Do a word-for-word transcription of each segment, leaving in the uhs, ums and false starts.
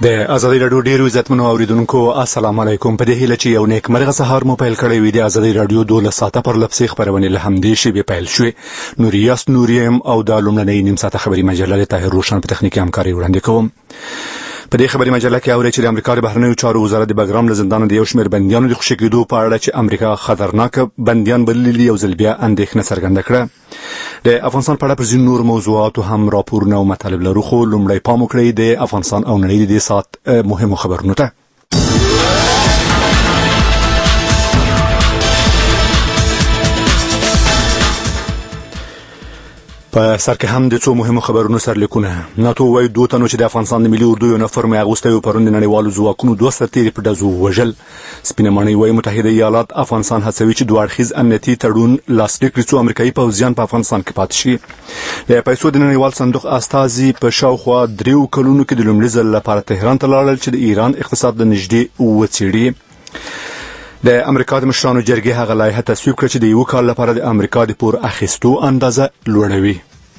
د ازادي رادیو ډیرو عزتمنو اوریدونکو السلام علیکم. په دې هیله چې یو نیک مرغه سهار مو پیل کړی وي. د ازادي رادیو دولس ساعته پر لپسې خبرونه له همدې شی به پیل شوې. نوریاس نوریم او د لومړنۍ نیم ساعته خبري مجله طاهر روشن په تخنیکی همکاري وړاندې کوم. په دې خبري مجله کې اوري چې د امریکا د بهرنیو چارو وزارت د بګرام له زندان د یو شمېر بنديانو د خوشی کېدو په اړه چې امریکا خطرناک بنديان بللي یو ځل بیا اندېښنه څرګنده کړه. د افغانستان په اړه پر ځینو نور موضوعاتو هم راپورونه او مطالب لرو، خو لومړی پام وکړئ د افغانستان او نړۍ د دې ساعت مهمو خبرونو ته. په سر کې هم د څو مهمو خبرونو سرلیکونه. ناتو وايي دوه تنو چې د افغانستان د ملي اردو یو نفر مې اغوستی و پرون د نړیوالو ځواکونو دوه سرتیري په ډزو وژل. سپینه ماڼۍ وايي متحده ایالات افغانستان هڅوي چې دوه اړخیز امنیتي تړون لاسلیک کړي څو امریکایي پوځیان په افغانستان کې پاتې شي. د پیسو د نړیوال صندوق استازي په شاوخوا دریو کلونو کې د لومړي ځل لپاره تهران ته لاړل چې د ایران اقتصاد د نږدې وڅېړي. د امریکا د مشرانو جرګې هغه لایحه تصویب کړه چې د یو کال لپاره د امریکا د پور اخیستو اندازه لوړوي.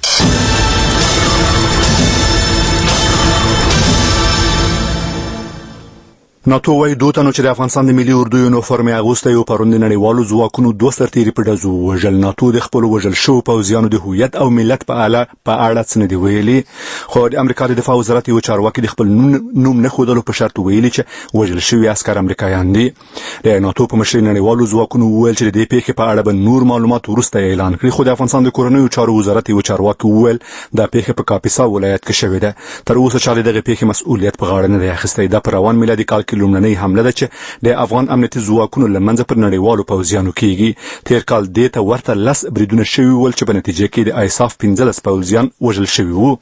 ناتو وايي دوه تنو چې د افغانستان د ملي اردو یونیفورم اغوستی و پرون د نړیوالو ځواکونو دوه سرتیري په ډزو وژل. ناتو د خپل وژل شو پوځیانو د هویت او ملت په اړه په اړه څه نه دی ویلي، خو د امریکا د دفاع وزارت یو چارواکي د خپل نوم نه ښودلو په شرط ویلي چې وژل شوي عسکر امریکایان دي. د ناتو په مشرۍ نړیوالو ځواکونو وویل چې د دې پیښې په اړه به نور معلومات وروسته اعلان کړي، خو د افغانستان د کورنیو چارو وزارت یو چارواکي وویل دا پیښه په کاپیسا ولایت کې شوې ده. تر اوسه چا دغه پیښې مسؤلیت په غاړه نه دی اخیستی. دا په روان میلادي کال کې لومړنۍ حمله ده چې د افغان امنیتي ځواکونو لمنځه پر نړیوالو پوځیانو کېږي. تیر کال دې ته ورته لس بریدونه شوي ول چې په نتیجه کې د ایساف پنځلس پوځیان وژل شوي وو.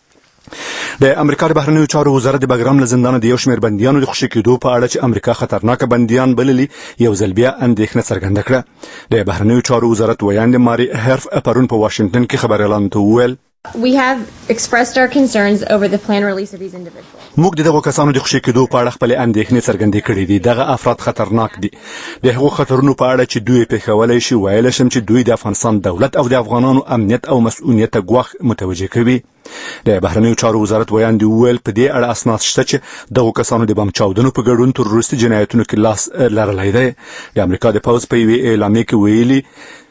د امریکا د بهرنیو چارو وزارت د بګرام له زندان د یو شمېر بنديانو د خوشی کېدو په اړه چې امریکا خطرناک بنديان بللي یو ځل بیا اندېښنه څرګنده کړه. د بهرنیو چارو وزارت ویاند ماري هرف پرون په واشنگټن کې خبريالانو ته وویل We have expressed our concerns over the planned release of these individuals. موږ دغه کسانو د خوشی کېدو په اړه خپل اندېښنې څرګندې کړې دي. دغه افراد خطرناک دي. د هغو خطرونو په اړه چې دوی پیښولای شي ویل شم چې دوی د افغانستان دولت او د افغانانو امنیت او مسؤلیت ته ګواښ متوجه کوي. د بهرنیو چارو وزارت ویاند ویل په دې اړه اسناد شته چې دغه کسانو د بم چاودنو په ګډون تروریستي جنایتونو کې لاس لرلی دی. د امریکا د پوځ په یوې اعلامیه کې ویلي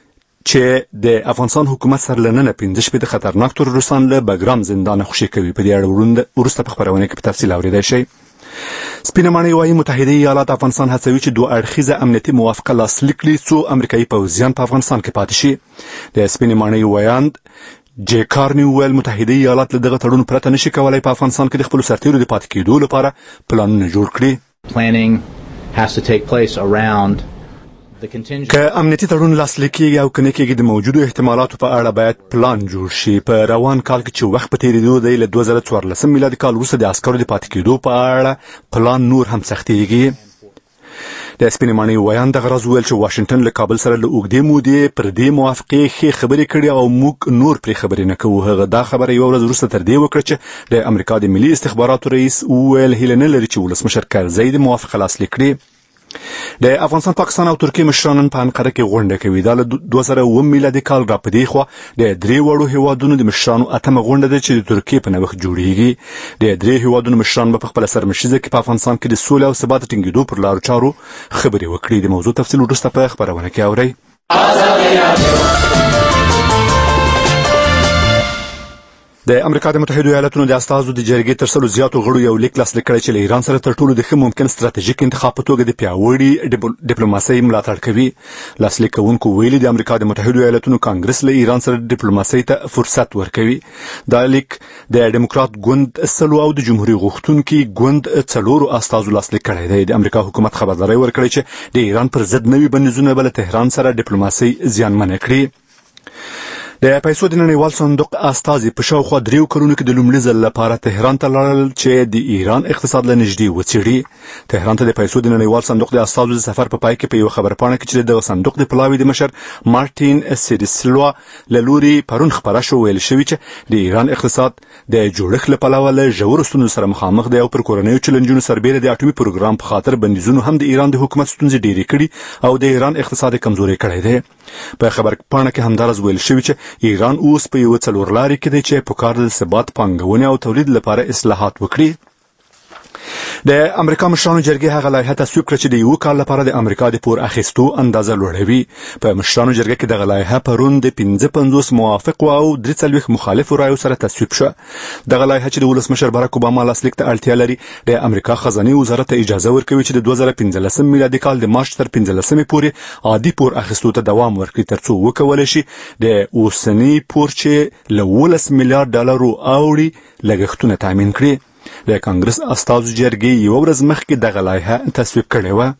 چې د افغانستان حکومت سره لننه پنځه شپېته خطرناک تروریستان له بګرام زندان خوشی کوي. په دې اړه وروسته په خبرونه کې په تفصیل اوریدای شئ. سپینه ماڼۍ وايي متحده ایالات افغانستان هڅوي چې دوه اړخیزه امنیتي موافقه لاسلیک کړي څو امریکایي پوځیان په افغانستان کې پاتې شي. د سپینه ماڼۍ ویاند جی کارني ویل متحده ایالات له دغه تړون پرته نشي کولای په افغانستان کې د خپل سرتیرو د پاتې کېدو لپاره پلانونه جوړ کړي. Planning has to take place around که امنیتي تړون لاسلیک کېږي او که نه کېږي د موجودو احتمالاتو په اړه باید پلان جوړ شي. په روان کال کې چې وخت په تېرېدو دی له دوه زره څوارلسم میلادي کال وروسته د عسکرو د پاتې کېدو په اړه پلان نور هم سختېږي. د سپینې ماڼۍ ویاند دغه راز وویل چې واشنګټن له کابل سره له اوږدې مودې پر دې موافقې ښې خبرې کړي او موږ نور پرې خبرې نه کوو. هغه دا خبره یوه ورځ وروسته تر دې وکړه چې د امریکا د ملي استخباراتو رئیس وویل هیله نه لري چې ولسمشر کرزی د موافقه لاسلیک کړي. د افغانستان پاکستان او ترکیه مشران په انقره کې غونډه کوي. دا له دوه زره اووه میلادي کال را پدې خو د درې وړو هیوادونو د مشرانو اتمه غونډه ده چې د ترکیه په نوښت جوړیږي. د درې هیوادونو مشران په خپل سرمشيزه کې په افغانستان کې د سولې او ثبات ټینګېدو پر لارو چارو خبرې وکړي. د موضوع تفصیل وروسته په خبرونه کې اورئ. د امریکا د متحده ایالاتونو د استازو د جرګې تر سلو زیاتو غړو یو لیک لاسلیک کړی چې له ایران سره تر ټولو د ښه ممکن ستراتیژیک انتخاب په توګه د پیاوړي ډیپلوماسۍ ملاتړ کوي. لاسلیک کوونکو ویلي د امریکا د متحده ایالاتونو کانګرس له ایران سره ډیپلوماسۍ ته فرصت ورکوي. دا لیک د ډیموکرات ګوند سلو او د جمهوریت غوښتونکي ګوند څلورو استازو لاسلیک کړی دی. د امریکا حکومت خبرداری ورکړی چې د ایران پر ضد نوي بندیزونه به له تهران سره ډیپلوماسۍ زیانمنه کړي. د پیسو د نړیوال صندوق استازي په شاوخوا دریو کلونو کې د لومړي ځل لپاره تهران ته لاړل چې د ایران اقتصاد له نږدې وڅېړي. تهران ته د پیسو د نړیوال صندوق د استازو د سفر په پای کې په یو خبرپاڼه کې چې د صندوق د پلاوي د مشر مارټین سیریسلوا له لوري پرون خبره شو ویل شوی چې د ایران اقتصاد د جوړښت له پلوه له ژورو ستونزو سره مخامخ دی او پر کورنیو چیلنجونو سربېره د اټومي پروګرام په خاطر بندیزونو هم د ایران د حکومت ستونزې ډېرې کړي او د ایران اقتصاد کمزوري کړی دی. په خبرپاڼه کې همدارس ویل شوی چې ایران اوس په یو څلور لارې کې دی چې په کار د ثبات پانګونې او تولید لپاره اصلاحات وکړي. د امریکا مشرانو جرګې هغه لایحه تصویب کړه چې د یو کال لپاره د امریکا د پور اخیستو اندازه لوړوي. په مشرانو جرګه کې دغه لایحه پرون د پنځه پنځوس موافق او درې څلوېښت مخالفو رایو سره تصویب شوه. دغه لایحه چې د ولسمشر باراک اوباما لاسلیک ته اړتیا لري د امریکا خزانه وزارت ته اجازه ورکوي چې د دوه زره پنځلسم میلادي کال د مارچ تر پنځلسمې پورې عادي پور اخیستو ته دوام ورکړي ترڅو وکولای شي د اوسني پور چې له اوولس میلیارډ ډالرو اوړي لګښتونه تامین کړي. د کانګرس استازو جرګې یو ورځ مخکې دغه لایحه تصویب کړې وه.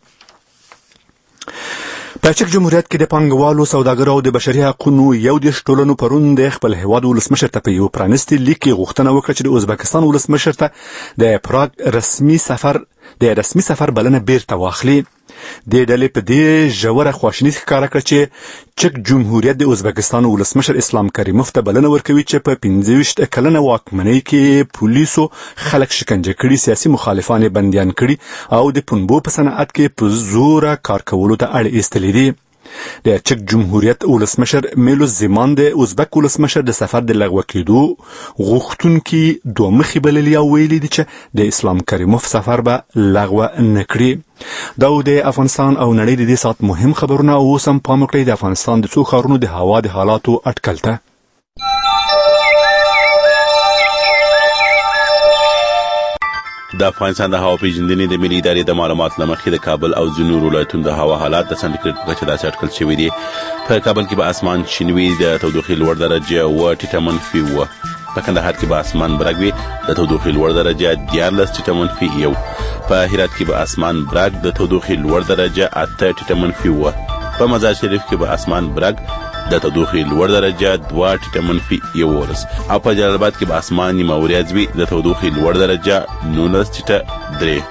په چک جمهوریت کې د پانګوالو، سوداګرو او د بشري حقوقو یو دېرش ټولنو پرون د خپل هیواد ولسمشر ته په یو پرانیستي لیک کې غوښتنه وکړه چې د ازبکستان ولسمشر ته د پراګ رسمي سفر د رسمي سفر بلنه بیرته واخلي. د ډلې په دې ژوره خواشیني ښکاره کړه چې چک جمهوریت د ازبکستان ولسمشر اسلام کریموف ته بلنه ورکوي چې په پنځه ویشت کلنه واکمنۍ کې پولیسو خلک شکنجه کړي، سیاسي مخالفان بندیان کړي او د پنبو په صنعت کې په زوره کار کولو ته اړ ایستلي دي. د چک جمهوریت ولسمشر میلوس زیمان د ازبک ولسمشر د سفر د لغوه کېدو غوښتونکي دوه مخې بللي او ویلي دي چې د اسلام کریموف سفر به لغوه نه کړي. دا د افغانستان او نړۍ د دې ساعت مهم خبرونه او اوس هم پام وکړئ د افغانستان د څو ښارونو د هوا د حالاتو اټکل ته. د افغانستان د هوا پیژندنې د ملي ادارې د معلوماتو له مخې د کابل او ځینو ولایتونو د هوا حالات د سنټیګریډ په کچه داسې اټکل شوي دي. په کابل کې به اسمان شین وي، د تودوخې لوړ درجه اوه ټیټه منفي اوه. په کندهار کې به اسمان برګ وي، د تودوخې لوړ درجه دیارلس ټیټه منفي یو. په هرات کې به اسمان برګ، د تودوخې لوړ درجه اته ټیټه منفي اوه. په مزار شریف کې به اسمان برګ، د تودوخې لوړ درجه دوه ټیټه منفي یوولس. او په جلال آباد کې به اسمان نیمه وریځ وي، د تودوخې لوړ درجه نولس ټیټه درې.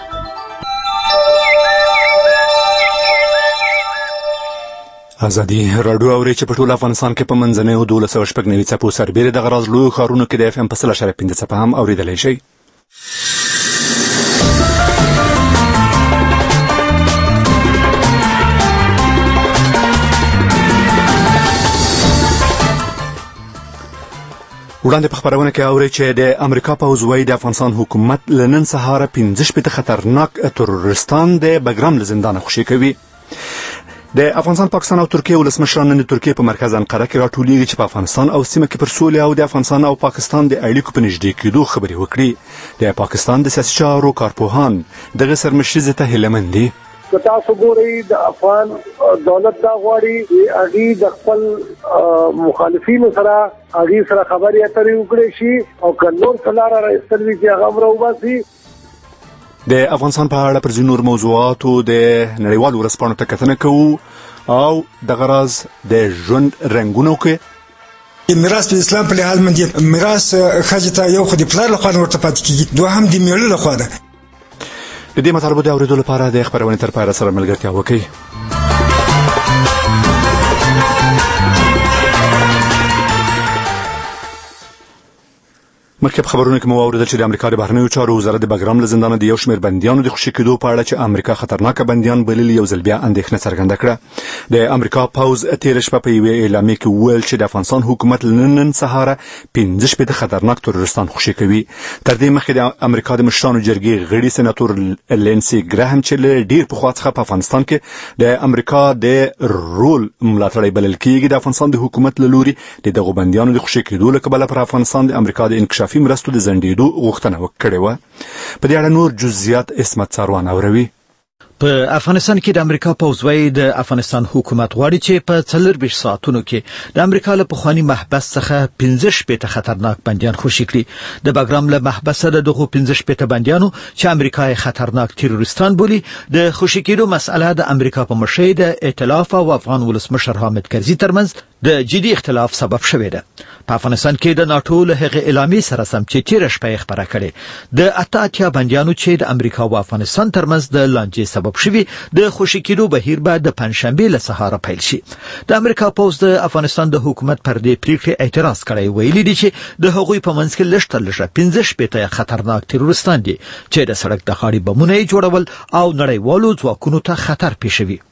ازادي راډیو اوري چې په ټول افغانستان کې په منځنۍ او دولس سوه شپږ نوي څپو سربېره د غراض لویو ښارونو کې د اف ام په سل اشاریه پنځه څپه هم اورېدلی شئ. وړاندې په خبرونه کې اوري چې د امریکا پوځ وايي د افغانستان حکومت له نن سهاره پنځه شپېته خطرناک تروریستان د بګرام له زندانه خوشي کوي. د افغانستان، پاکستان او ترکیه ولسمشران نن د ترکیه په مرکز انقره کې راټولیږي چې په افغانستان او سیمه کې پر سولې او د افغانستان او پاکستان د اړیکو په نږدې کېدو خبرې وکړي. د پاکستان د سیاسي چارو کارپوهان دغه سرمشریزه ته هیله مند دي. که تاسو ګورئ د افغان دولت دا غواړي هغه د خپل مخالفینو سره هغه سره خبرې اترې وکړي شي او کلور کلاره راستلوي چې هغه امر وباسي. د افغانستان په اړه پر ځینو نور موضوعاتو د نړیوالو ورځپاڼو ته کتنه کوو او د غراض د ژوند رنګونو کې میراث په اسلام په لحاظ باندې میراث خځه یو خو د پلار له خوا ورته پاتې کیږي، دوه هم د میړه له خوا ده. د دې مطالبو د اورېدو لپاره د خبرونې تر پایه سره ملګرتیا وکړئ. مخکې په خبرونو کې مو واورېدل چې د امریکا د بهرنیو چارو وزارت د بګرام له زندانه د یو شمېر بندیانو د خوشي کېدو په اړه چې امریکا خطرناکه بندیان بللي یو ځل بیا اندېښنه څرګنده کړه. د امریکا پوځ تېره شپه په یوې اعلامیې کې وویل چې د افغانستان حکومت نن سهاره پنځه شپېته خطرناک تروریستان خوشي کوي. تر دې مخکې د امریکا د مشرانو جرګې غړي سېناتور لینسي ګراهم چې له ډېر پخوا څخه په افغانستان کې د امریکا د رول ملاتړی بلل کېږي، د افغانستان د حکومت له لوري د دغو بندیانو د خوشي کېدو له کبله پر افغانستان د امریکا د انکشافي مرستو د ځنډېدو غوښتنه وکړې وه. په دې اړه نور جزئیات اسمت څاروان اوروي. په افغانستان کې د امریکا پوځ وايي د افغانستان حکومت غواړي چې په څلور ساعتونو کې د امریکا له پخواني محبس څخه پنځه شپېته خطرناک بندیان خوشي کړي. د بګرام له محبس د دغو پنځه شپېته بندیانو چې امریکا یې خطرناک تروریستان بولي د خوشي کېدو مسأله د امریکا په مشرۍ د ائتلاف او افغان ولسمشر حامد کرزي ترمنځ د جدي اختلاف سبب شوې ده. په افغانستان کې د ناتو له هغه اعلامیې سره سم چې تیره شپه خبره کړې د اته اتیا بندیانو چې د امریکا او افغانستان ترمنځ د لانجې سبب شوي د خوشي کېدو بهیر به د پنځشنبه له سهاره پیل شي. د امریکا پوځ د افغانستان د حکومت پر دې پریکړې اعتراض کړی، ویلي دي چې د هغوی په منځ کې لږ تر لږه پنځه شپېته خطرناک تروریستان دي چې د سړک د غاړې بمونه جوړول او نړیوالو ځواکونو ته خطر پېښوي.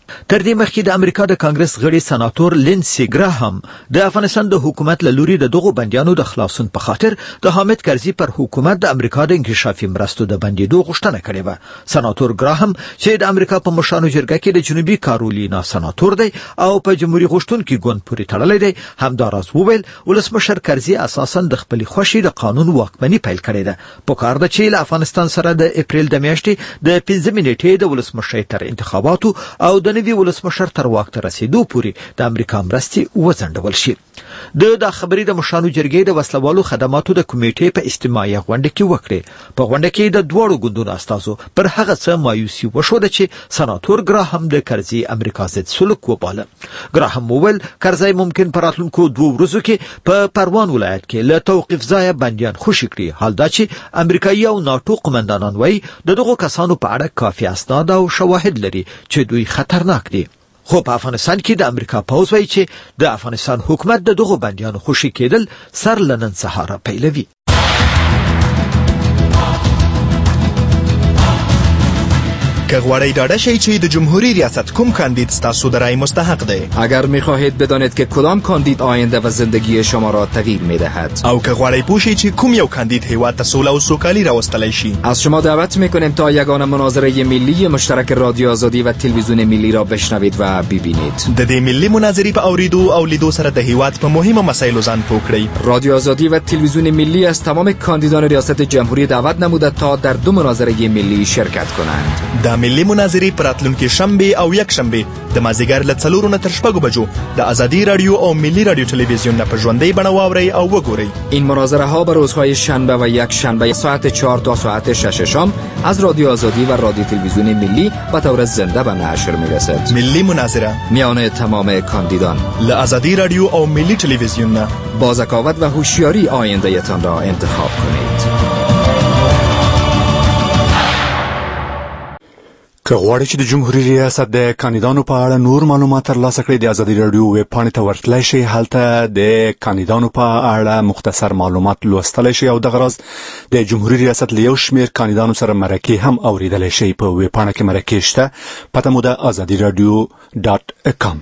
تر دې مخکې د امریکا د کانګرس غړي سناتور لینسي ګراهام د افغانستان د حکومت له لوري د دغو بندیانو د خلاصون په خاطر د حامد کرزي پر حکومت د امریکا د انکشافي مرستو د بندیدو غوښتنه کړې وه. سناتور ګراهام چې د امریکا په مشرانو جرګه کې د جنوبي کارولینا سناتور دی او په جمهوریت غوښتونکي ګوند پورې تړلی دی، همداراز وویل ولسمشر کرزي اساسا د خپلې خوښې د قانون واکمني پیل کړې ده. پکار ده چې له افغانستان سره د اپریل د میاشتې د پنځمې نیټې د ولسمشر تر انتخاباتو او د نوي ولسمشر تر واک ته رسیدو پورې د امریکا مرستې وځنډول شي. د دا خبرې د مشرانو جرګې د وسلوالو خدماتو د کمیټې په اجتماعي غونډه کې وکړې. په غونډه کې د دوړو ګوندونو استازو پر هغه څه مایوسي وښوده چې سناتور ګراهام د کرزي امریکا ضد سلوک وباله. ګراهام وویل کرزي ممکن په راتلونکو دوه ورځو کې په پروان ولایت کې له توقیف ځایه بندیان خوشي کړي، حال دا چې امریکایي او ناټو قومندانان وایي د دغو کسانو په اړه کافي اسناد او شواهد لري چې دوی خطرناک دي. خو په افغانستان کې د امریکا پوځ وایي چې د افغانستان حکومت د دغو بندیانو خوشي کېدل سر له نن سهاره پیلوي. که غواړئ ډاډه شئ چې د جمهوری ریاست کوم کاندید ستاسو د رای مستحق دی، اگر می‌خواهید بدانید که کدام کاندید آینده و زندگی شما را تغییر می‌دهد، او که غواړئ پوه شئ چې کوم یو کاندید هیواد ته سوله او سوکالي راوستلی شي، از شما دعوت می‌کنیم تا یگانه مناظره ملی مشترک رادیو آزادی و تلویزیون ملی را بشنوید و ببینید. د دې ملی مناظرې په اوریدو او لیدو سره د هیواد په مهمه مسایلو ځان پوه کړئ. رادیو آزادی و تلویزیون ملی از تمام کاندیدان ریاست جمهوری دعوت نموده تا در دو مناظره ملی شرکت کنند. د ملی مناظرې پراتلونکي شنبه او یک شنبه د مازیګر له څلورو نه تر شپږو بجو د ازادي رادیو او ملی رادیو تلویزیون نه په ژوندۍ بڼه واورئ او وګورئ. این مناظره ها به روزهای شنبه و یک شنبه ساعت چهار تا ساعت شش شام از رادیو آزادی و رادیو تلویزیون ملی به طور زنده به نشر میرسد. ملی مناظره میان تمام کاندیدان له ازادي رادیو او ملی تلویزیون نه با ذکاوت و هوشیاری آینده تان را انتخاب کنید. که غواړئ چې د جمهوریت ریاست د کاندیدانو په اړه نور معلومات ترلاسه کړئ، د ازادي رادیو ویب پاڼې ته ورتلای شئ. هلته د کاندیدانو په اړه مختصر معلومات لوستلی شئ او دغه راز د جمهوریت ریاست له یو شمېر کاندیدانو سره مرکې هم اوریدلی شئ. په ویب پاڼه کې مرکې شته، پته مو د ازادي رادیو ډاټ کام.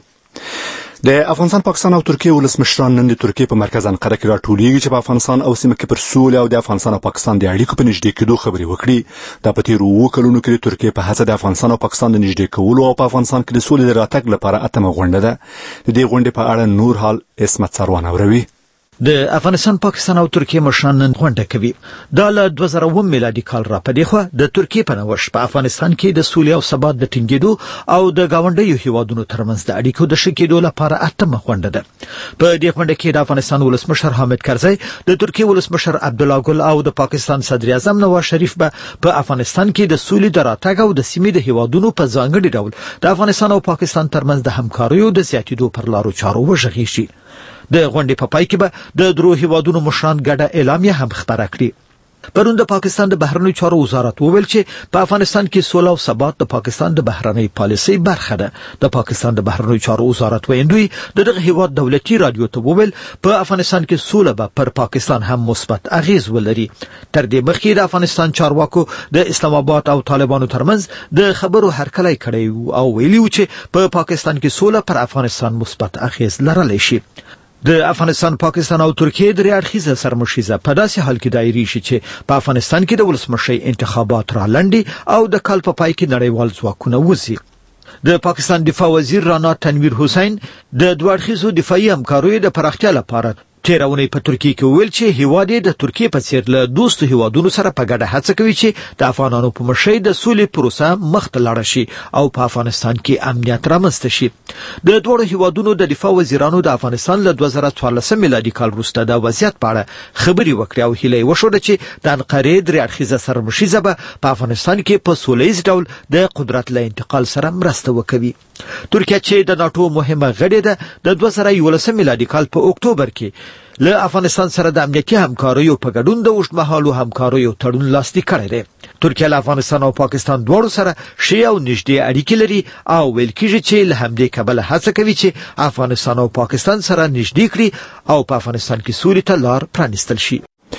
د افغانستان، پاکستان او ترکیه ولسمشران نن د ترکیه په مرکز انقره کې راټولیږي چې په افغانستان او سیمه کې پر سولې او د افغانستان او پاکستان د اړیکو په نږدې کېدو خبرې وکړي. دا په تېرو اووه کلونو کې د ترکیه په هڅه د افغانستان او پاکستان د نږدې کولو او په افغانستان کې د سولې د راتګ لپاره اتمه غونډه ده. د دې غونډې په اړه نور حال عصمت سروان اوروي. د افغانستان، پاکستان او ترکیه مشران نن غونډه کوي. دا له دوه زره اووه میلادي کال را پدې خو د ترکیه په نوښت په افغانستان کې د سولې او ثبات د ټینګېدو او د گاونډیو هیوادونو ترمنځ د اړیکو د ښه کېدو لپاره اتمه غونډه ده. په دې غونډه کې د افغانستان ولسمشر حامد کرزي، د ترکیه ولسمشر عبدالله ګل او د پاکستان صدر اعظم نواز شریف به په افغانستان کې د سولې د راتګ او د سیمې د هیوادونو په ځانګړي ډول د افغانستان او پاکستان ترمنځ د همکاریو د زیاتېدو پر لارو چارو وغږېږي شي. د غونډې په پای کې به د درو هیوادونو مشران ګډه اعلامیه هم خپره کړي. پرون د پاکستان د بهرنیو چارو وزارت وویل چې په افغانستان کې سوله او ثبات د پاکستان د بهرنۍ پالیسۍ برخه ده. د پاکستان د بهرنیو چارو وزارت ویندوی د دغه هیواد دولتي رادیو ته وویل په افغانستان کې سوله به پر پاکستان هم مثبت اغیز ولري. تر دې مخکې د افغانستان چارواکو د اسلام آباد او طالبانو ترمنځ د خبرو هرکلی کړی او ویلي و چې په پاکستان کې سوله پر افغانستان مثبت اغیز لرلی شي. د افغانستان، پاکستان او ترکیه درې اړخیزه سرمشیزه په داسې حال کې دایري شي چې په افغانستان کې د ولسمشر انتخابات را لنډي او د کال په پای کې نړیوال ځواکونه وځي. د پاکستان دفاع وزیر رانا تنویر حسین د دوه اړخیزو دفاعي همکاریو د پراختیا لپاره تیرونی په ترکیه کې ویل چې هیواد د ترکیه په څیر له دوستو هیوادونو سره په ګډه هڅه کوي چې د افغانانو په مشرۍ د سولې پروسه مخ ته لاړه شي او په افغانستان کې امنیت رامنځته شي. د دوه هیوادونو د دفاع وزیرانو د افغانستان له دوه زره څوارلس میلادي کال وروسته د وضعیت په اړه خبرې وکړې او هیله یې وشوه چې د انقرې درې اړخیزه سرمشیزه به په افغانستان کې په سولیز ډول د قدرت له انتقال سره مرسته وکوي. ترکیه چې د ناټو مهمه غړې ده، د دوه زره یولس میلادي کال په اکتوبر کې له افغانستان سره د امنیتي همکاریو په ګډون د اوږدمهالو همکاریو تړون لاسلیک کړی دی. ترکیه له افغانستان او پاکستان دواړو سره ښې او نږدې اړیکې لري او ویل کېږي چې له همدې کبله هڅه کوي چې افغانستان او پاکستان سره نږدې کړي او په افغانستان کې سولې ته لار پرانیستل شي.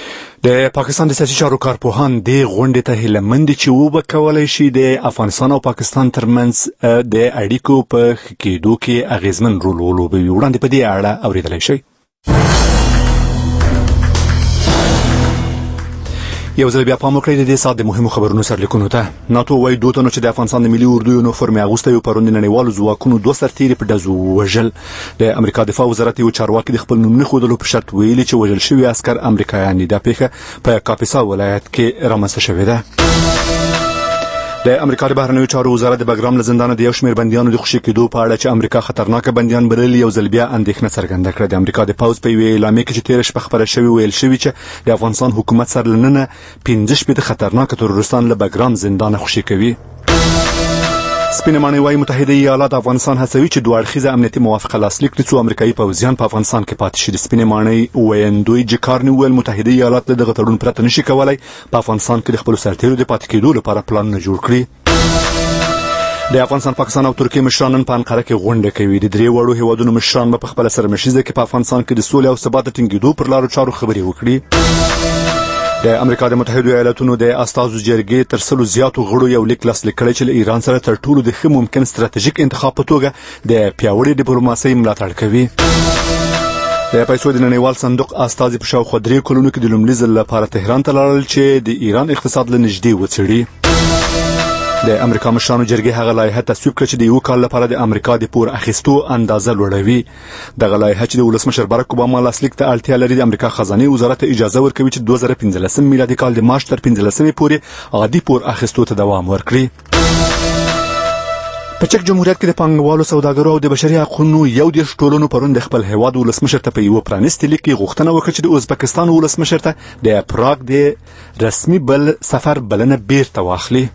د پاکستان د سیاسي چارو کارپوهان د غونډې ته هیله مند چې وبکولای شي د افغانستان او پاکستان ترمنځ د اړیکو په کېدو کې اغیزمن رول ولوبوي. وړاندې په دې اړه اوریدلای شئ. یو ځل بیا پام وکړئ د دې ساعت د مهمو خبرونو سرلیکونو ته. ناتو وایي دوه تنو چې د افغانستان د ملي اردو یونیفورم اغوستی و پرون د نړیوالو ځواکونو دوه سرتیري په ډزو وژل. د امریکا دفاع وزارت یو چارواکي د خپل نوم نه ښودلو په شرط ویلي چې وژل شوي عسکر امریکایان دي. دا پیښه په کاپیسا ولایت کې رامنځته شوې ده. د امریکا د بهرنیو چارو وزارت د بګرام له زندانه د یو شمېر بندیانو د خوشي کېدو په اړه چې امریکا خطرناک بندیان بللي یو ځل بیا اندېښنه څرګنده کړه. د امریکا د پوځ په یوې اعلامیه کې چې تېره شپه خپره شوې ویل شوي چې د افغانستان حکومت سره له ننه پنځه شپېته خطرناک ترورستان له بګرام زندانه خوشي کوي. سپینه ماڼۍ وايي متحده ایالات افغانستان هڅوي چې دوه اړخیزه امنیتي موافقه لاسلیک کړي څو امریکایي پوځیان په افغانستان کې پاتې شي. د سپینې ماڼۍ ویندوی جکارني وویل متحده ایالات له دغه تړون پرته نشي کولای په افغانستان کې د خپلو سرتیرو د پاتې کېدو لپاره پلانونه جوړ کړي. د افغانستان، پاکستان او ترکیې مشران نن په انقره کې غونډه کوي. د درې وړو هیوادونو مشران به په خپله سرمشیزه کې په افغانستان کې د سولې او ثبات د ټینګېدو پر لارو چارو خبرې وکړي. د امریکا د متحدو ایالاتونو د استازو جرګې تر سلو زیاتو غړو یو لیک لاسلیک کړی چې له ایران سره تر ټولو د ښه ممکن ستراتیژیک انتخاب په توګه د پیاوړې ډیپلوماسۍ ملاتړ کوي. د پیسو د نړیوال صندوق استازي په شاوخوا درې کلونو کې د لومړي ځل لپاره تهران ته لاړل چې د ایران اقتصاد له نږدې وڅېړي. د امریکا مشرانو جرګې هغه لایحه تصویب کړه چې د یو کال لپاره د امریکا د پور اخیستو اندازه لوړوي. دغه لایحه چې د ولسمشر باراک اوباما لاسلیک ته اړتیا لري د امریکا خزانه وزارت اجازه ورکوي چې دوه زره پنځلسم میلادي کال د مارچ تر پنځلسمې پورې عادي پور اخیستو ته دوام ورکړي. په چک جمهوریت کې د پانګوالو، سوداګرو او د بشري حقوقو یو دېرش ټولنو پرون د خپل هیواد ولسمشر ته په یو پرانیستي لیک کې غوښتنه وکړه چې د ازبکستان ولسمشر ته د پراګ د رسمي بل سفر بلنه بیرته واخلي.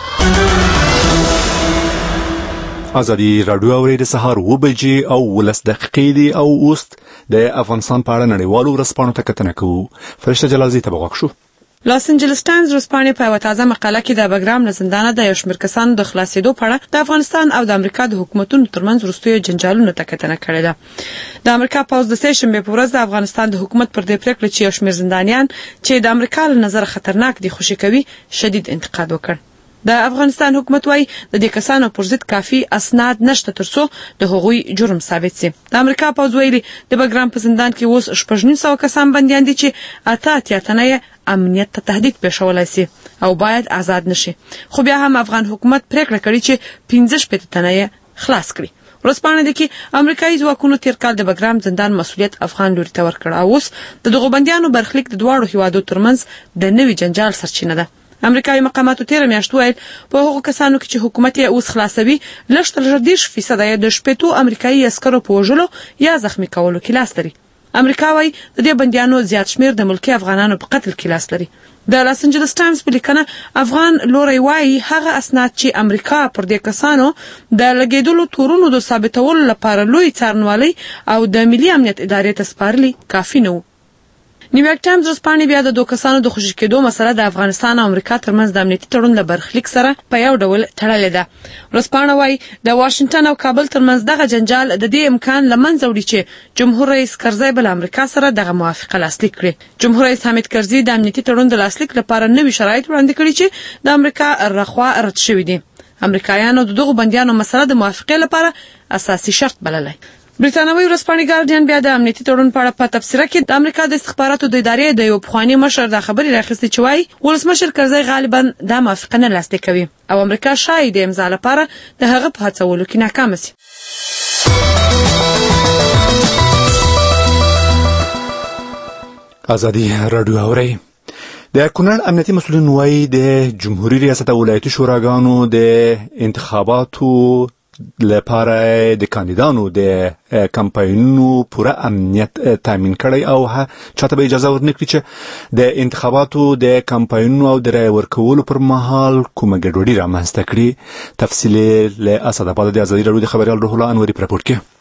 ازادي راډیو اوري د سهار و بجې او ولس دقیقې دي او اوس د افغانستان په اړه نړیوالو ورځپاڼو ته کتنه کوو. فرشته جلالزی ته بغوښ شو. لاس انجلس ټایمز ورځپاڼې په یوه تازه مقاله کې د بګرام له زندانه د یو شمېر کسانو د خلاصېدو په اړه د افغانستان او د امریکا د حکومتونو ترمنځ وروستیو جنجالونو ته کتنه کړې ده. د امریکا پوځ د سې شنبې په ورځ د افغانستان د حکومت پر دې پرېکړه چې یو شمېر زندانیان چې د امریکا له نظره خطرناک دي خوشي کوي شدید انتقاد وکړ. د افغانستان حکومت وايي د دې کسانو پر ضد کافي اسناد نشته ترڅو د هغوی جرم ثابت شي. د امریکا پوځ ویلي د بګرام په زندان کې اوس شپږ نیم سوه کسان بندیان دي چې اته اتیا تنه یې امنیت ته تهدید پېښولی سي او باید آزاد نشي. خو بیا هم افغان حکومت پریکړه کړې چې پنځه شپېته تنه یې خلاص کړي. ورځپاڼه ده کې امریکایي ځواکونو تیر کال د بګرام زندان مسؤلیت افغان لوري ته ورکړ او اوس د دغو بندیانو برخلیک د دواړو هیوادو ترمنځ د نوي جنجال سرچینه ده. امریکایي مقاماتو تیر میاشت ویل په هغو کسانو کې چې حکومت یې اوس خلاصوي لږ تر لږه دېرش فیصده یې د شپېتو امریکایي عسکرو په وژلو یا زخمي کولو کې لاس لري. امریکا وايي د دې بندیانو زیات شمېر د ملکي افغانانو په قتل کې لاس لري. د لاس انجلس ټایمز په لیکنه افغان لوری وايي هغه اسناد چې امریکا پر دې کسانو د لګېدلو تورونو د ثابتولو لپاره لوی څارنوالۍ او د ملي امنیت ادارې ته سپارلي کافي نه وو. نیویارک ټایمز ورځپاڼې بیا د دوه کسانو د خوشي کېدو مسله د افغانستان او امریکا ترمنځ د امنیتي تړون له برخلیک سره په یو ډول تړلې ده. ورځپاڼه وايي د واشنګټن او کابل ترمنځ دغه جنجال د دې امکان له منځه وړي چې جمهور رئیس کرزی به له امریکا سره دغه موافقه لاسلیک کړي. جمهور رئیس حامد کرزي د امنیتي تړون د لاسلیک لپاره نوي شرایط وړاندې کړي چې د امریکا رخوا رد شوي دي. امریکایانو د دغو بندیانو مسله د موافقې لپاره اساسي شرط بللی. بریتانوي ورځپاڼې ګارډین بیا د امنیتي تړون په اړه په تبصره کې د امریکا د استخباراتو د ادارې د یو پخواني مشر دا خبرې راخیستې چې وایي ولسمشر کرزی غالبا دا موافقه نه لاسلیک کوي او امریکا شاید د امضا لپاره د هغه په هڅولو کې ناکامه شي. ازادي راډیو اوري. د کونړ امنیتي مسؤلین وایي د جمهوریت ریاست او ولایتي شوراګانو د انتخاباتو لپاره د کاندیدانو د کمپاینونو پوره امنیت تامین کړی او چاته به اجازه ورنکړي چې د انتخاباتو د کمپاینونو او د رای ورکولو پر مهال کومه ګډوډي رامنځته کړي. تفصیل له اسداباد د ازادي راډیو د خبريال روح الله انوري پر راپورټ کې.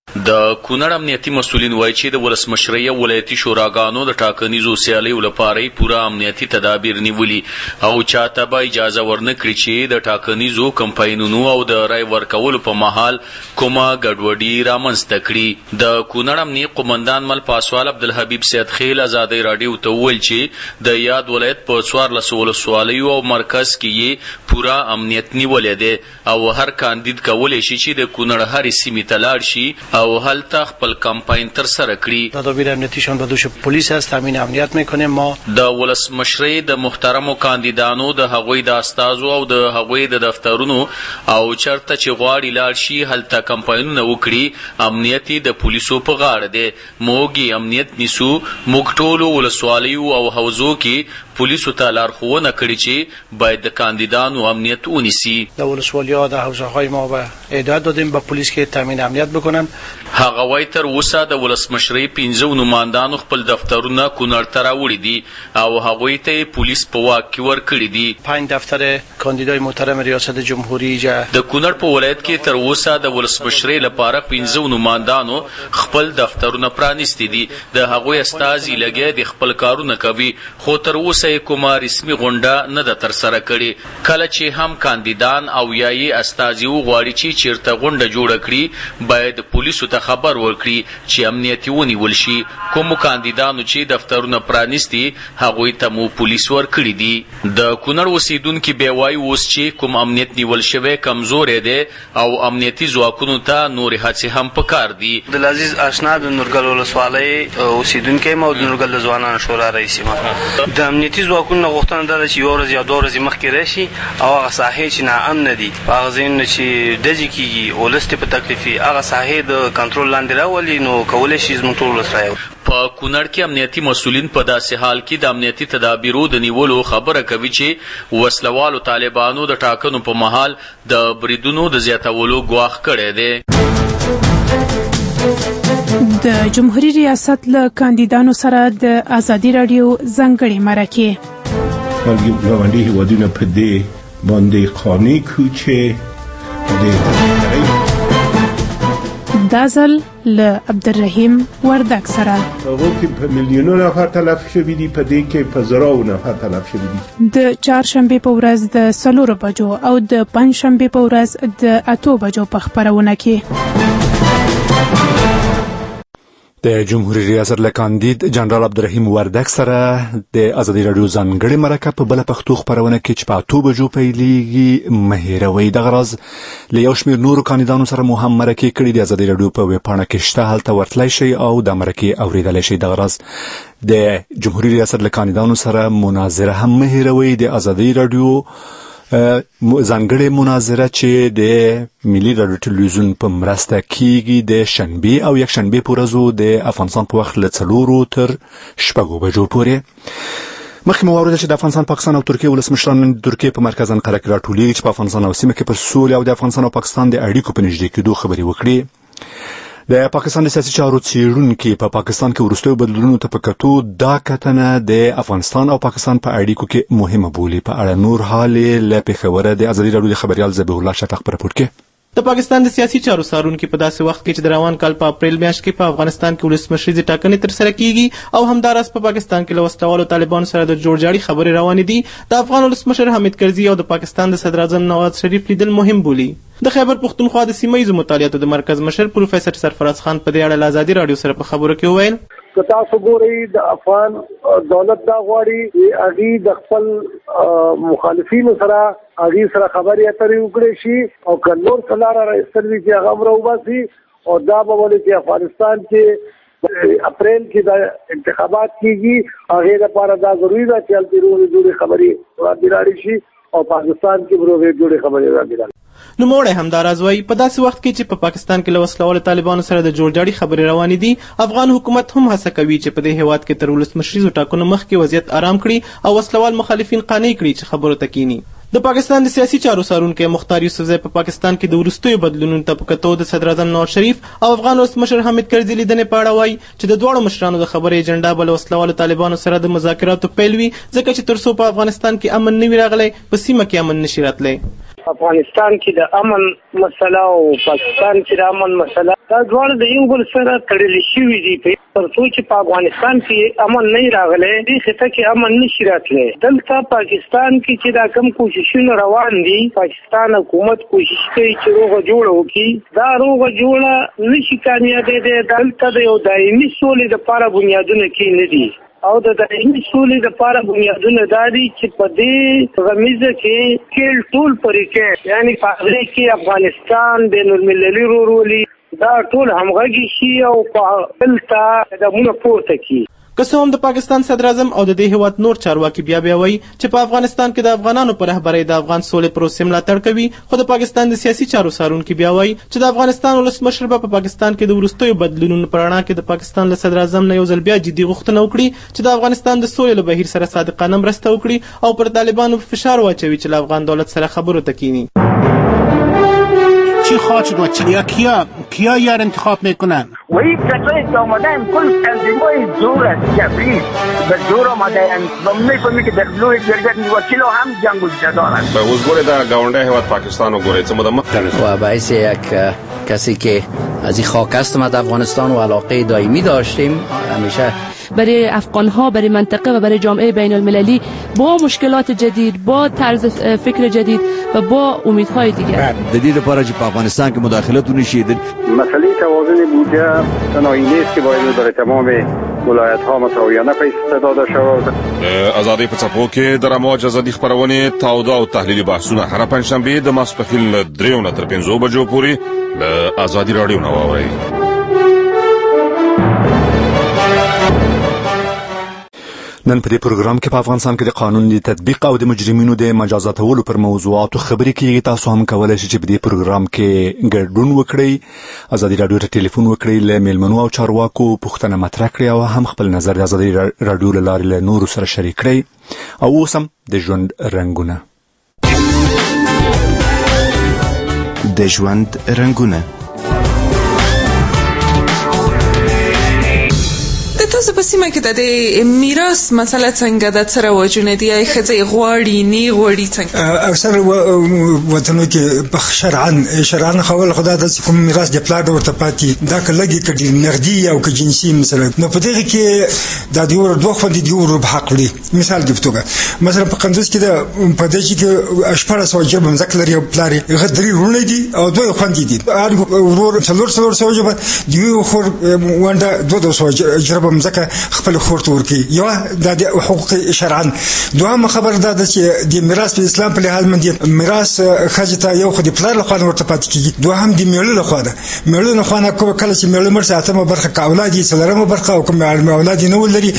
د کونړ امنیتي مسولین وایي چې د ولسمشرۍ او ولایتي شوراګانو د ټاکنیزو سیالیو لپاره پوره امنیتي تدابیر نیولي او چاته به اجازه ورنه کړي چې د ټاکنیزو کمپاینونو او د رای ورکولو په مهال کومه ګډوډي رامنځته کړي. د کونړ امنیي قومندان مل پاسوال عبدالحبیب سید خیل ازادۍ راډیو ته وویل چې د یاد ولایت په څوارلسو ولسوالیو او مرکز کې یې پوره امنیت نیولی دی او هر کاندید کولی شي چې د کونړ هرې سیمې ته لاړ شي او هلته خپل کمپاین تر سره کړي. تدابیر امنیتیشان به دوش پلیس است، تامین امنیت میکنیم. ما د ولسمشرۍ د محترمو کاندیدانو د هغوی د استازو او د هغوی د دفترونو او چرته چې غواړي لاړ شي هلته کمپاینونه وکړي. امنیت د پولیسو په غاړه دی. موږ امنیت نیسو. موږ ټولو ولسوالیو او حوزو کې پولیسو ته لارښوونه کړې چې باید د کاندیدانو امنیت ونیسي. د ولسوالی‌ها د حوزه‌های ما به هدایت دادیم به پلیس که تامین امنیت بکنن. هغه وایي تر اوسه د ولسمشرۍ پنځه نمایندانو خپل دفترونه کونړ ته راوړي دي او هغوی ته پولیس په واک کې ورکړي دي. پنج دفتر کاندیدای محترم ریاست جمهوری د کونړ په ولایت کې تر اوسه د ولسمشرۍ لپاره پنځه نمایندانو خپل دفترونه پرانیستي دي. د هغوی استازي لګیا دي خپل کارونه کوي خو تر اوسه کومه رسمي غونډه نه ده ترسره کړې. کله چې هم کاندیدان او یا یې استازي وغواړي چې چیرته غونډه جوړه کړي باید پولیسو ته خبر ورکړي چې امنیت یې ونیول شي. کومو کاندیدانو چې دفترونه پرانیستي هغوی ته مو پولیس ورکړي دي. د کونړ اوسیدونکي بیا وایي اوس چې کوم امنیت نیول شوی کمزوری دی او امنیتي ځواکونو ته نورې هڅې هم پکار دي. عبدالعزیز آشنا د نورګل ولسوالۍ اوسیدونکی یم او د نورګل د ځوانانو شورا رئیس یم. د امنیتي ځواکونو نه غوښتنه دا ده چې یوه ورځ یا دوه ورځې مخکې راشي او هغه ساحې چې ناامنه دي په هغه ځایونه چې ډزې کېږي ولس ترې په تکلیف وي هغه ساحې د کنټرول لاندې راولي نو کولی شي زموږ ټول ولس رایولي. په کونړ کې امنیتي مسولین په داسې حال کې د امنیتي تدابیرو د نیولو خبره کوي چې وسلوالو طالبانو د ټاکنو په مهال د بریدونو د زیاتولو ګواښ کړی دی. د جمهوریت ریاست له کاندیدانو سره د ازادي راډیو ځانګړې مرکه بلکې ګاونډي هیوادونه په دې باندې قانع کړو چې دا ځل له عبدالرحیم وردک سره هغه کې په میلیونونو نفر تلف شوي دي په دې کې په زرو نفر تلف شوي دي. د چهارشنبې په ورځ د څلورو بجو او د پنجشنبې په ورځ د اتو بجو په خپرونه کې د جمهوریت ریاست له کاندید جنرال عبدالرحیم وردک سره د ازادي راډیو ځانګړې مرکه په بله پښتو خپرونه کې چې په اتو بجو پیلیږي مه هېروئ. دغه راز له یو شمېر نورو کاندیدانو سره مو هم مرکې کړي د ازادي راډیو په ویبپاڼه کې شته هلته ورتلی شئ او د مرکې اورېدلی شئ. دغه راز د جمهوریت ریاست له کاندیدانو سره مناظره هم مه هېروئ. د ازادي راډیو ځانګړې مناظره چې د ملي راډیو ټلویزیون په مرسته کیږي د شنبې او یک شنبې په ورځو د افغانستان په وخت له څلورو تر شپږو بجو پورې. مخکې مو واورېدل چې د افغانستان، پاکستان او ترکیې ولسمشران د ترکیې په مرکز انقره کې راټولېږي چې په افغانستان او سیمه کې پر سولې او د افغانستان او پاکستان د اړیکو په نږدې کېدو خبرې وکړي. د پاکستان د سیاسي چارو څېړونکي په پاکستان کې وروستیو بدلونونو ته په کتو دا کتنه د افغانستان او پاکستان په اړیکو کې مهمه بولي. په اړه نور حال له پېښوره د ازادي راډیو د خبریال ذبیح الله شفق په راپور کې د پاکستان د سیاسي چارو څارونکي په داسې وخت کې چې د روان کال په اپریل میاشت کې په افغانستان کې ولسمشریزې ټاکنې ترسره کیږي او همداراز په پاکستان کې له وسلوالو طالبانو سره د جوړجاړي خبرې روانې دي، د افغان ولسمشر حامد کرزي او د پاکستان د صدر اعظم نواز شریف لیدل مهم بولي. د خیبر پښتونخوا د سیمه ییزو مطالعاتو د مرکز مشر پروفیسر سرفراز خان په دې اړه له ازادي راډیو سره په خبرو کې وویل که تاسو ګورئ د افغان دولت دا غواړي هغې د خپل مخالفینو سره هغې سره خبرې اترې وکړې شي او که نور څه لاره راایستل وي چې هغه هم راوباسي او دا به ولې چې افغانستان کې اپریل کې د انتخابات کېږي هغې لپاره دا ضروري ده چې هلته روغې جوړې خبرې وړاندې راړې شي او پاکستان کې به روغې جوړې خبرې وړاندې راړي. نوموړی همداراز وایي په داسې وخت کې چې په پاکستان کې له وسلوالو طالبانو سره د جوړجاړي خبرې روانې دي، افغان حکومت هم هڅه کوي چې په دې هیواد کې تر ولسمشریزو ټاکنو مخکې وضعیت آرام کړي او وسلوال مخالفین قانع کړي چې خبرو ته کینی. د پاکستان د سیاسي چارو څارونکی مختار یوسفزی په پاکستان کې د وروستیو بدلونونو ته په کتو د صدر اعظم نواز شریف او افغان ولسمشر حامد کرزي لیدنې په اړه وایي چې د دواړو مشرانو د خبرې ایجنډا به له وسلوالو طالبانو سره د مذاکراتو پیل وي، ځکه چې تر څو په افغانستان کې امن نه وي راغلی په سیمه کې امن نشي راتلی. افغانستان کې د امن مسله او پاکستان کې د امن مسله دا ډول د یو بل سره تړلي شوي دي تر څو چې په افغانستان کې امن نه راغلی دې خطه کې امن نشي راتلی دلته پاکستان کې چې دا کم کوششونه روان دي پاکستان حکومت کوشش کوي چې روغه جوړه وکړي دا روغه جوړه نشي کامیابېدی دلته د یو دایمي سولې دپاره بنیادونه کې نه دي او د دایمي سولې دپاره بنیادونه دا دي چې په دې غمیزه کې ټول ټول پرې یعنی په هغې کې افغانستان بین المللي رورولي دا ټول همغږي شي او په دلته قدمونه پورته کړي. که څه هم د پاکستان صدر اعظم او د دې هیواد نور چارواکي بیا بیا وایي چې په افغانستان کې د افغانانو په رهبرۍ د افغان سولې پروسې ملاتړ کوي خو د پاکستان د سیاسي چارو څارونکي بیا وایي چې د افغانستان ولسمشر به په پاکستان کې د وروستیو بدلونونو په رڼا کې د پاکستان له صدر اعظم نه یو ځل بیا جدي غوښتنه وکړي چې د افغانستان د سولې له بهیر سره صادقانه مرسته وکړي او پر طالبانو فشار واچوي چې له افغان دولت سره خبرو ته کینی. چی خواهد و چیا کیا کیا یار انتخاب میکنن و این کسایی که آمدن کل تنظیمای زور است جبری به زور آمدن و میفهمی که در بلوی جرگت وکیل هم جنگ و جدارن به وزگوری در گاونده هیواد پاکستان و گوری چه مدام و باعث یک کسی که از این خاک هستم از افغانستان و علاقه دائمی داشتیم همیشه برای افغان‌ها برای منطقه و برای جامعه بین المللی با مشکلات جدید با طرز فکر جدید و با امیدهای دیگر جدید لپاره چې په افغانستان کې مداخلت ونشي مسئله توازن بودجه تنهایی نیست که باید برای تمام ولایت ها مساویانه پیسته داده شود. ازادي په څپو کې د رامو ازادي خبرونه تاوده او تحلیلي بحثونه هر پنځشنبه د ماسپښین له دریو نه تر پنځو بجو پورې له ازادي رادیو نه واورئ. نن په دې پروګرام کې په افغانستان کې د قانون د تطبیق او د مجرمینو د مجازاتولو پر موضوعاتو خبرې کیږي. تاسو هم کولای شئ چې په دې پروګرام کې ګډون وکړئ ازادي رادیو ته ټلیفون وکړئ له میلمنو او چارواکو پوښتنه مطرح کړئ او هم خپل نظر د ازادي رادیو له لارې له نورو سره شریک کړئ. او اوس هم د ژوند رنګونه د ژوند رنګونه تاسو په سیمه کې د میراث مسله څنګه د سره وجونه دی ای خځې غواړي نه غواړي څنګه اکثر وطنو کې په شرعاً شرعاً خول خدا د کوم میراث د پلاټ ورته پاتې دا کلهږي کډي نغدي او ک جنسي مثلا نو په دې کې د دیور دوه خوندې دیور په حق لري. مثال دی پتوګه مثلا په قندوز کې د په دې کې اشپاره سوجب مزک لري او پلاري غدري رونه دي او دوه خوندې دي ورور څلور څلور سوجب دی خور ونده دوه دوه سوجب مزک خپل خورته ورکی یو د حقوق شرعاً. دوهم خبر دا ده چې د میراث په اسلام په لحاظ باندې میراث خځه یو خو د پلار له خوا ورته پاتې کیږي دوهم د میړه له خوا ده میړه له خوا نه کوم کله چې میړه مرسته اتمه برخه کا اولاد یې څلورمه برخه او کوم اولاد نه ولري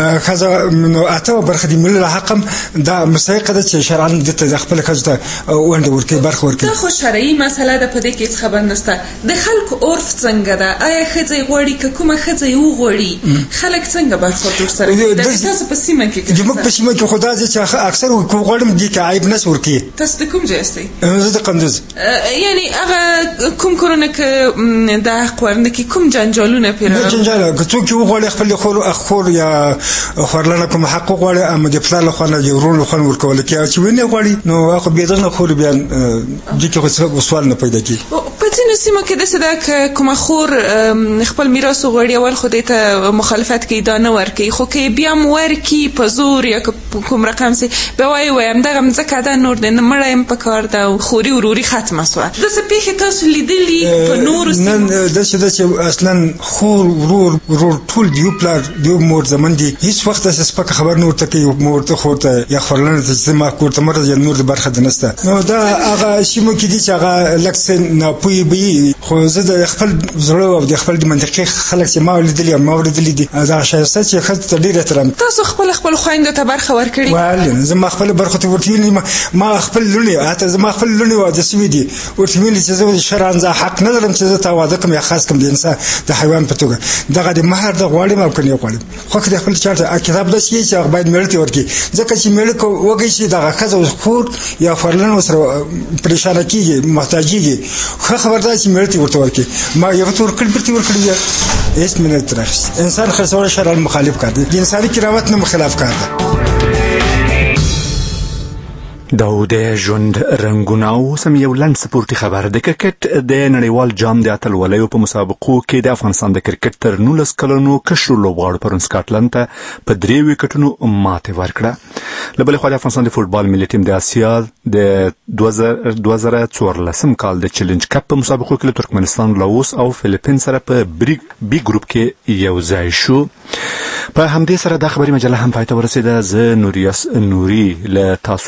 خځه نو اتمه برخه د میړه له حقم دا مستحق ده چې شرعاً د خپل خځه ونده ورکی برخه ورکی. دا خو شرعي مسله ده په دې کې خبر نشته. د خلکو عرف څنګه ده آیا خځه غوړي که کومه خځه یو غوړي خلک څنګه برخورد سره د تاسو په سیمه کې د موږ په سیمه کې خدا دې چې اکثر کوم غوړم دي کې عیب نس ورکی. تاسو د کوم ځای یاستئ؟ زه د قندوز. یعنی هغه کوم کورونه کې د حق ورنه کې کوم جنجالونه پیرا جنجال که څوک یو غوړي خپل خور اخور یا خورلنه کوم حق غوړي ام د پلان خو نه ورول خو ورکول کې چې ونه غوړي نو هغه به دغه خور بیان د کې سوال نه پیدا کی. په ځینو سیمو کې د صدق کوم خور خپل میراث غوړي اول خو دې ته مخالفت کوي دا نه ورکی خو کې بیا ورکی په زور یا کوم رقم سي به وای وایم دغه مزکه دا نور نه مړایم په کار دا خوري وروري ختمه سو د څه پیخه تاسو لیدلی په نور نن د څه د اصلا خور ورور ورور ټول دیو پلار دیو مور زمون دي هیڅ وخت اساس پک خبر نور ته کوي مور ته خورته یا خورلنه چې ما کوته مرز یا نور د برخه دنسته نو دا هغه شیمو کې دي چې هغه لکس نه پوي بي خو زه د خپل زړه او د خپل د منطقي خلک چې ما ولیدلی ما ولیدلی دي دا شایسته چې خځه ته ډیر احترام. تاسو خپل خپل خويندو ته برخه ورکړي؟ وایي زه ما خپل برخه ته ورکړم ما خپل لونی اته زه ما خپل لونی واده سوي دي ورته چې زه شرعاً زه حق نه لرم چې زه ته واده کوم یا خاص کوم د انسان د حیوان په توګه دغه د مہر د غواړم او کني غواړم خو که خپل چارته کتاب د شي چې باید ملت ورکی ځکه چې ملک وګی شي دغه خځه خور یا فرلن سره پریشان کیږي محتاجيږي خو خبردار چې ملت ورته ورکی ما یو تور کړ پرتی ورکړي هیڅ منت راخص انسان خرڅول شرعاً مخالف کار دی د انساني کرامت نه مخالف کار دی. دا د ژوند رنګونه او سم یو لنډ سپورتي خبر د کرکټ د نړیوال جام د اتلولیو په مسابقو کې د افغانستان د کرکټ تر نولس کلنو کشرو لوبغاړو پرون سکاټلند ته په درې وکټونو ماتې ورکړه. له بلې خوا د افغانستان د فوټبال ملي ټیم د اسیا د دوه زره څوارلسم کال د چیلنج کپ په مسابقو کې له ترکمنستان، لاوس او فلیپین سره په بي ګروپ کې یو ځای شو. په همدې سره د خبري مجله هم پای ته ورسېده. زه نوریاس نوري له تاسو